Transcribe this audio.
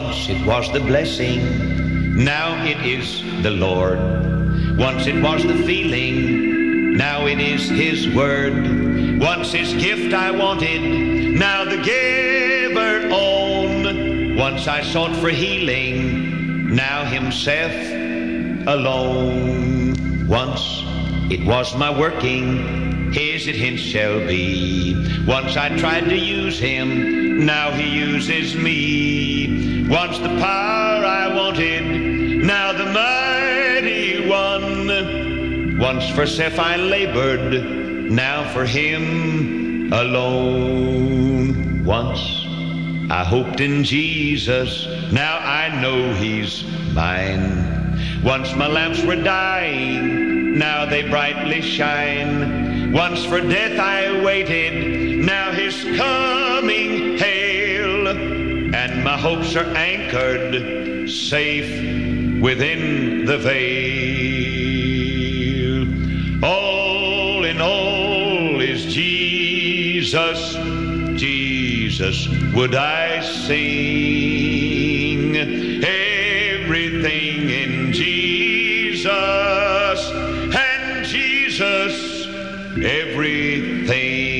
Once it was the blessing, now it is the Lord. Once it was the feeling, now it is His word. Once His gift I wanted, now the giver own. Once I sought for healing, now Himself alone. Once it was my working, His it hence shall be. Once I tried to use Him, now He uses me. Once the power I wanted, now the mighty one. Once for self I labored, now for Him alone. Once I hoped in Jesus, now I know He's mine. Once my lamps were dying, now they brightly shine. Once for death I waited, now His coming hail. And my hopes are anchored, safe within the veil. All in all is Jesus, Jesus would I sing. Everything in Jesus, and Jesus everything.